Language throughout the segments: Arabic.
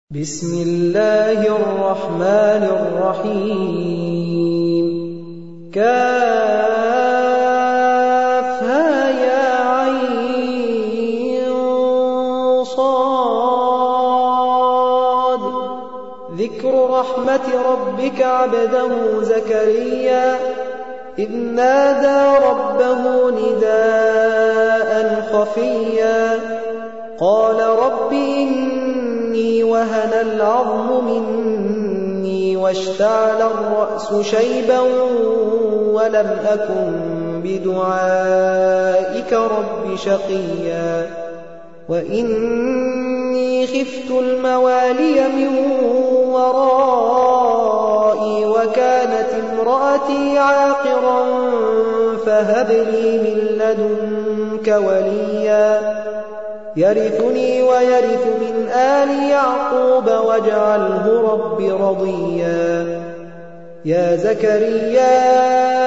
بسم الله الرحمن الرحيم كافها يا عين صاد ذكر رحمة ربك عبده زكريا إذ نادى ربه نداء خفيا قال رب إني وهن العظم مني واشتعل الرأس شيبا ولم أكن بدعائك رب شقيا وإني خفت الموالي من ورائي وكانت امرأتي عاقرا فهب لي من لدنك وليا يرثني ويرث من آل يعقوب واجعله رب رضيا يا زكريا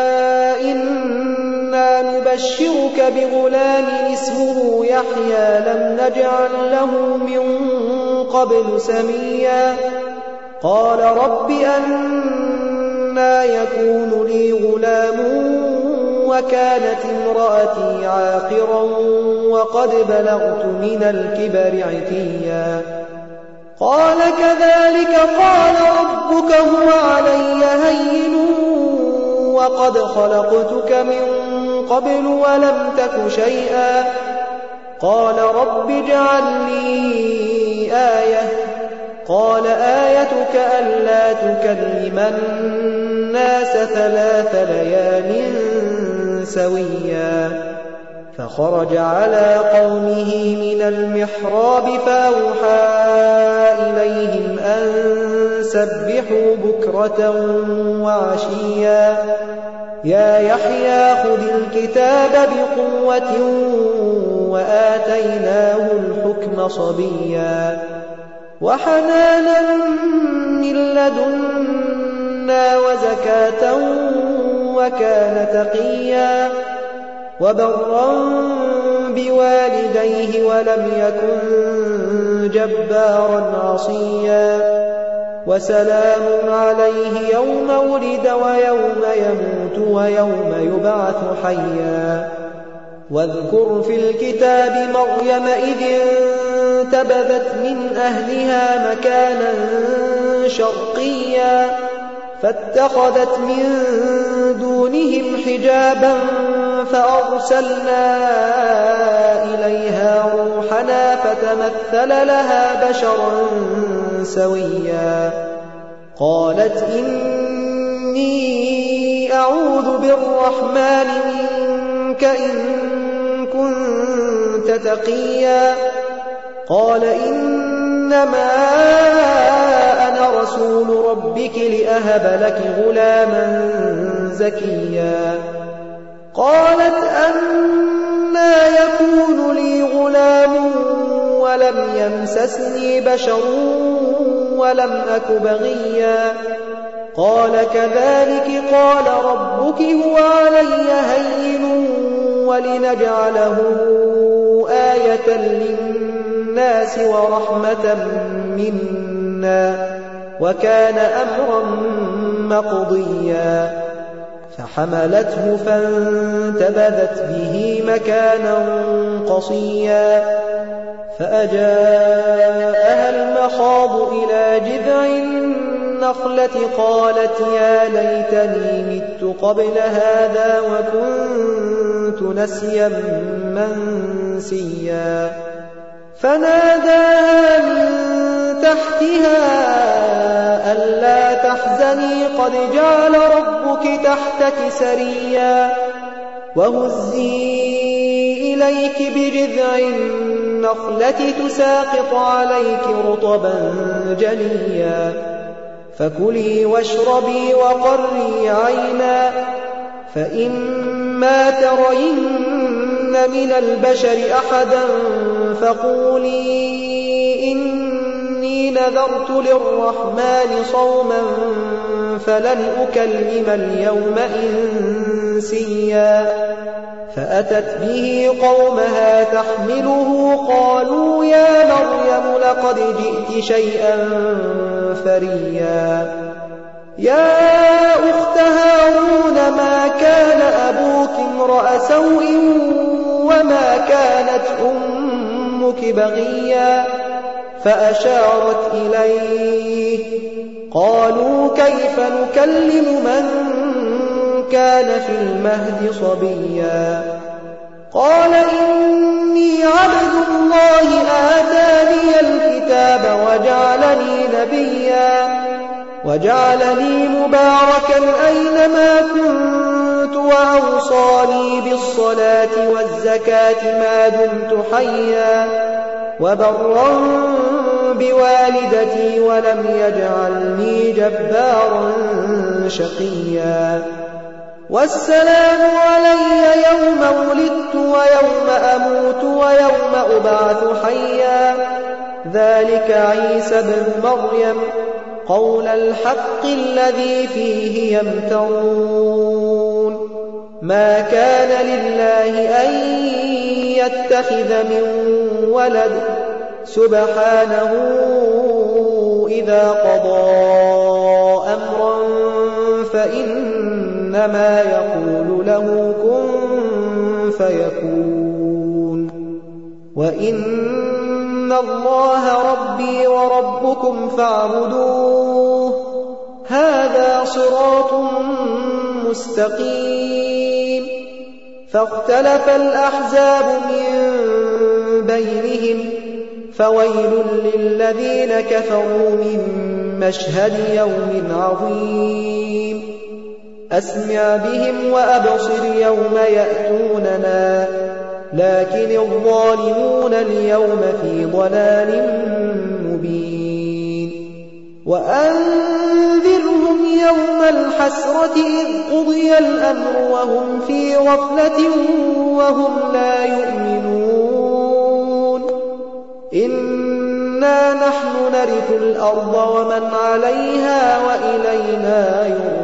إنا نبشرك بغلام اسمه يحيى لم نجعل له من قبل سميا قال رب أنى يكون لي غلام وكانت امرأتي عاقرا وقد بلغت من الكبر عتيا قال كذلك قال ربك هو علي هين وقد خلقتك من قبل ولم تك شيئا قال رب اجعل لي آية قال آيتك ألا تكلم الناس 3 ليال سويا فخرج على قومه من المحراب فأوحى إليهم أن سبحوا بكرة وعشيا يا يحيى خذ الكتاب بقوة وآتيناه الحكم صبيا وحنانا من لدنا وزكاة وكان تقيا وبرا بوالديه ولم يكن جبارا عصيا وسلام عليه يوم ولد ويوم يموت ويوم يبعث حيا واذكر في الكتاب مريم إذ انتبذت من أهلها مكانا شرقيا فاتخذت من دونهم حجابا فأرسلنا إليها روحنا فتمثل لها بشرا سويا قالت إني أعوذ بالرحمن منك إن كنت تقيا قال إنما أنا رسول ربك لأهب لك غلاما زكيا قالت أنى يكون لي غلام ولم يمسسني بشر ولم أك بغيا قال كذلك قال ربك هو علي هين ولنجعله آية للناس ورحمة منا وكان أمرا مقضيا فحملته فانتبذت به مكانا قصيا فأجاءها المخاض إلى جذع النخلة قالت يا ليتني مت قبل هذا وكنت نسيا منسيا فناداها من تحتها ألا تحزني قد جعل ربك تحتك سريا وهزي إليك بجذع النخلة تساقط عليك رطبا جنيا فكلي واشربي وقري عينا فإما ترين من البشر أحدا فقولي إني نذرت للرحمن صوما فلن أكلم اليوم إنسيا فأتت به قومها تحمله قالوا يا مريم لقد جئت شيئا فريا يا أخت هارون ما كان أبوك امرأ سوء وما كانت أمك بغيا فأشارت إليه قالوا كيف نكلم من كان في المهد صبيا قال إني عبد الله آتاني الكتاب وجعلني مباركا أينما كنت وأوصاني بالصلاة والزكاة ما دمت حيا وبرا بوالدتي ولم يجعلني جبارا شقيا والسلام علي يوم ولدت ويوم أموت ويوم أبعث حيا ذلك عيسى بن مريم قول الحق الذي فيه يمترون ما كان لله أن يتخذ من ولد سبحانه إذا قضى أمرا فإنما يقول له كن فيكون وإن الله ربي وربكم فاعبدوه هذا صراط مستقيم فاختلف الأحزاب من بينهم فويل للذين كفروا من مشهد يوم عظيم أسمع بهم وأبصر يوم يأتوننا لكن الظالمون اليوم في ضلال مبين وأنذرهم يوم الحسرة إذ قضي الأمر وهم في غفلة وهم لا يؤمنون إنا نحن نرث الأرض ومن عليها وإلينا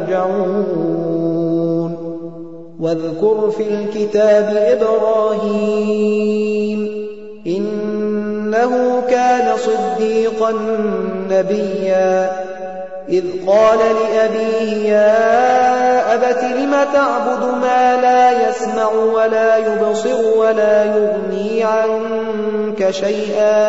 يرجعون واذكر في الكتاب إبراهيم إنه كان صديقا نبيا إذ قال لأبيه يا أبت لم تعبد ما لا يسمع ولا يبصر ولا يغني عنك شيئا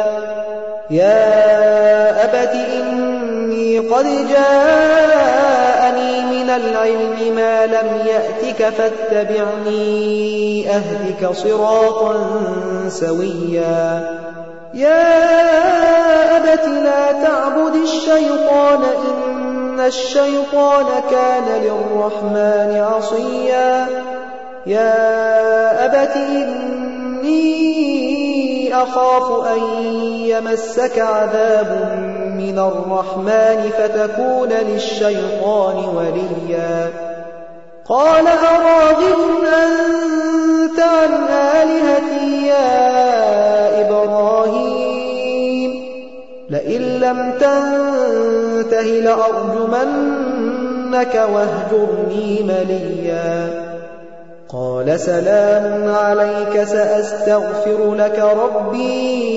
يا أبت إني قد جاءني من العلم ما لم يأتك فاتبعني أهدك صراطا سويا يا أبت لا تعبد الشيطان إن الشيطان كان للرحمن عصيا يا أبت إني أخاف أن يمسك عذاب من الرحمن فتكون للشيطان وليا قال أراغب أنت عن آلهتي يا إبراهيم لئن لم تنته لأرجمنك واهجرني مليا قال سلام عليك سأستغفر لك ربي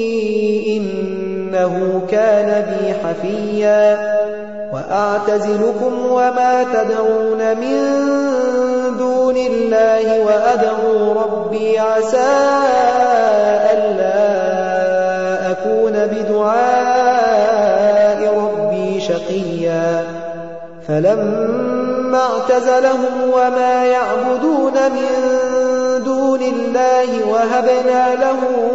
إنه كان بي حفيا وأعتزلكم وما تدعون من دون الله وأدعو ربي عسى ألا أكون بدعاء ربي شقيا فلما اعتزلهم وما يعبدون من دون الله وهبنا له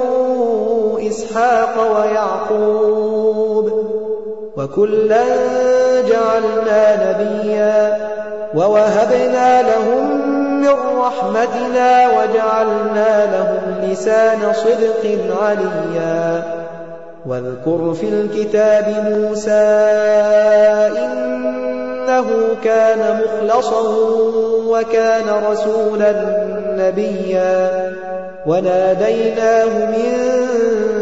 إسحاق ويعقوب وكلا جعلنا نبيا ووهبنا لهم من رحمتنا وجعلنا لهم لسان صدق عليا واذكر في الكتاب موسى إنه كان مخلصا وكان رسولا نبيا وناديناه من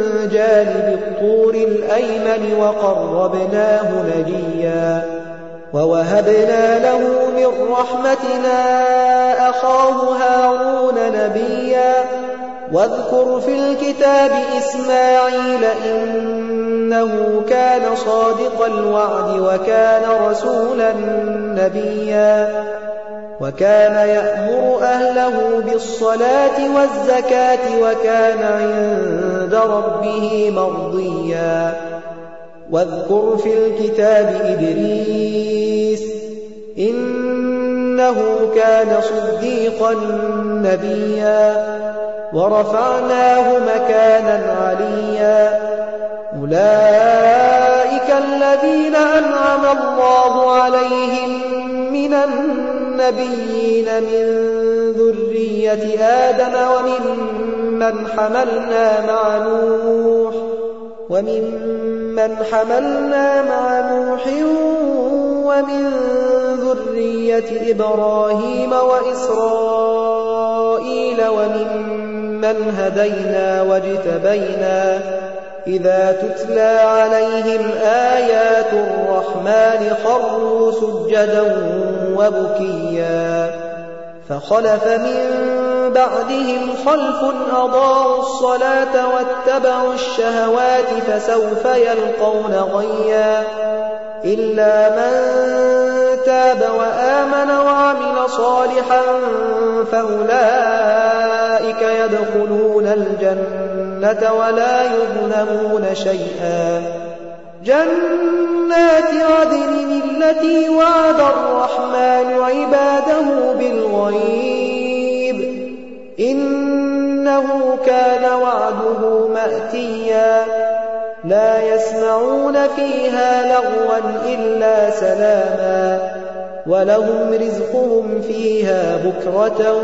جانب الطور الأيمن وقربناه نجيا ووهبنا له من رحمتنا أخاه هارون نبيا واذكر في الكتاب إسماعيل إنه كان صادق الوعد وكان رسولا نبيا وكان يأمر أهله بالصلاة والزكاة وكان عند ربه مرضيا واذكر في الكتاب إدريس إنه كان صديقا نبيا ورفعناه مكانا عليا أولئك الذين أنعم الله عليهم من النبيين من ذرية آدم ومن حملنا مع نوح ومن ذرية إبراهيم وإسرائيل وممن هدينا واجتبينا إذا تتلى عليهم آيات الرحمن خروا سجدا وبكيا فخلف من بعدهم خلف أضاعوا الصلاة واتبعوا الشهوات فسوف يلقون غيا إلا من تاب وآمن وعمل صالحا فأولئك يدخلون الجنة ولا يظلمون شيئا جنات عدن التي وعد الرحمن عباده بالغيب إنه كان وعده مأتيا لا يسمعون فيها لغوا إلا سلاما ولهم رزقهم فيها بكرة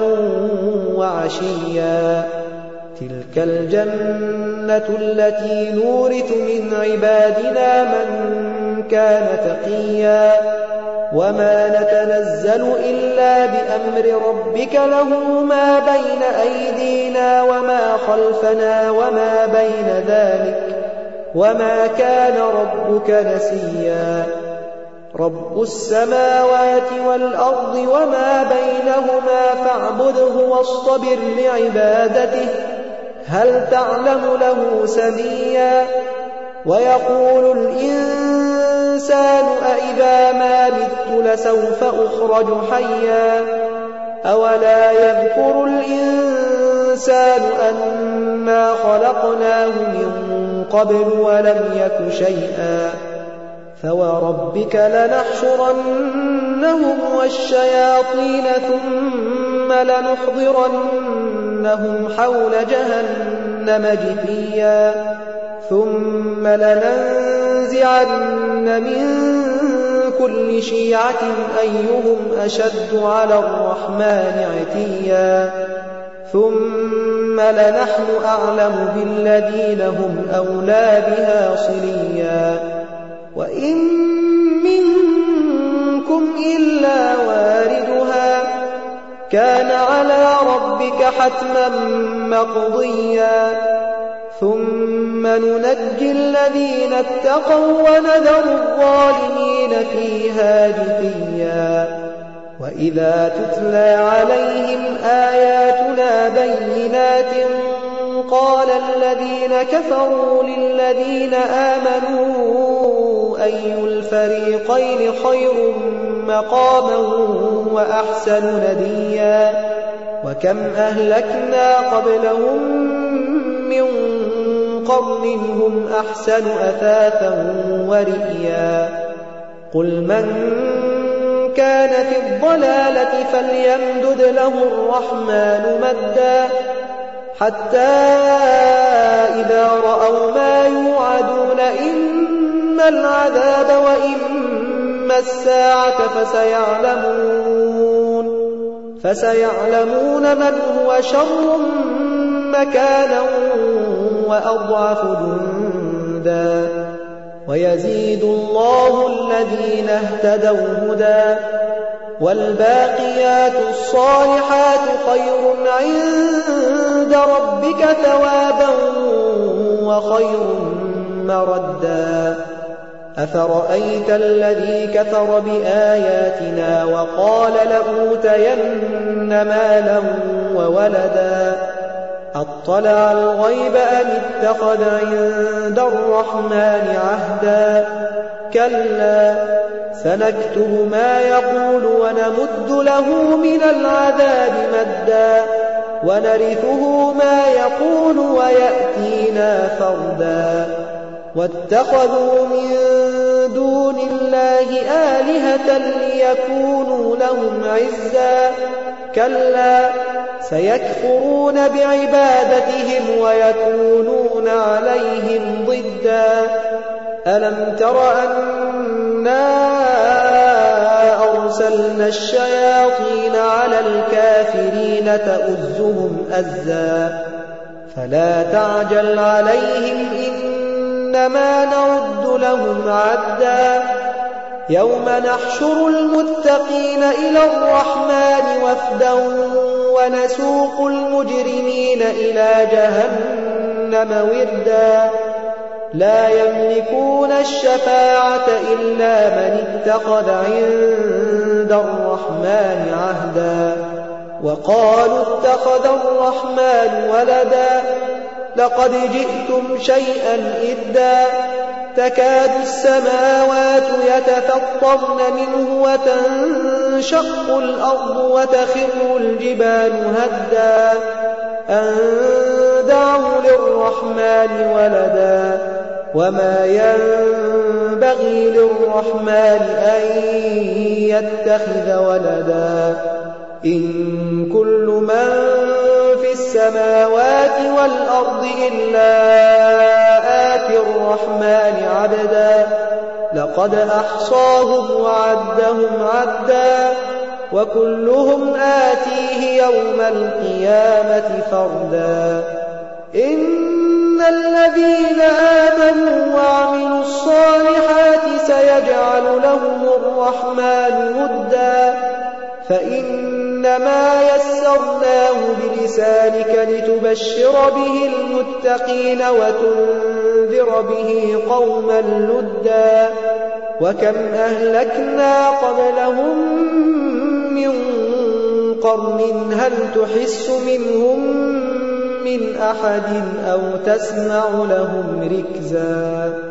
وعشيا تلك الجنة التي نورث من عبادنا من كان تقيا وما نتنزل إلا بأمر ربك له ما بين أيدينا وما خلفنا وما بين ذلك وما كان ربك نسيا رب السماوات والأرض وما بينهما فاعبده واصطبر لعبادته هل تعلم له سميا ويقول الإنسان أإذا ما مت لسوف أخرج حيا أولا يذكر الإنسان أنا خلقناه من قبل ولم يك شيئا فوربك لنحشرنهم والشياطين ثم لنحضرنهم حول جهنم جثيا ثم لننزعن من كل شيعة أيهم أشد على الرحمن عتيا ثم لنحن أعلم بالذين هم أولى بها صليا وإن منكم إلا واردها كان على ربك حتما مقضيا ثم ننجي الذين اتقوا ونذر الظالمين فيها جثيا وإذا تتلى عليهم آياتنا بينات قال الذين كفروا للذين آمنوا أي الفريقين خير مقاما وأحسن نديا وكم أهلكنا قبلهم من قرن هم أحسن أثاثا ورئيا قل من كان في الضلالة فليمدد له الرحمن مدا حتى إذا رأوا ما يوعدون إما العذاب وإما الساعة فسيعلمون من هو شر مكانا وأضعف جندا ويزيد الله الذين اهتدوا هدى والباقيات الصالحات خير عند ربك ثوابا وخير مردا أفرأيت الذي كفر بآياتنا وقال لأوتين مالا وولدا أطلع الغيب أم اتخذ عند الرحمن عهدا كلا سنكتب ما يقول ونمد له من العذاب مدا ونرثه ما يقول ويأتينا فردا واتخذوا من دون الله آلهة ليكونوا لهم عزا كلا سيكفرون بعبادتهم ويكونون عليهم ضدا ألم تر أنا أرسلنا الشياطين على الكافرين تؤزهم أزا فلا تعجل عليهم إنما نعد لهم عدا يوم نحشر المتقين إلى الرحمن وفدا ونسوق المجرمين إلى جهنم وردا لا يملكون الشفاعة إلا من اتخذ عند الرحمن عهدا وقالوا اتخذ الرحمن ولدا لقد جئتم شيئا إدا تكاد السماوات يتفطرن منه وتنشق الأرض وتخر الجبال هدا أن دعوا للرحمن ولدا وما ينبغي للرحمن أن يتخذ ولدا إن كل من في السماوات والأرض إلا آتي الرحمن عبدا لقد أحصاهم وعدهم عدا وكلهم آتيه يوم القيامة فردا إن الذين آمنوا وعملوا الصالحات سيجعل لهم الرحمن ودا فإنما يسرناه بلسانك لتبشر به المتقين وتنذر به قوما لدا وكم أهلكنا قبلهم من قرن هل تحس منهم من أحد أو تسمع لهم ركزا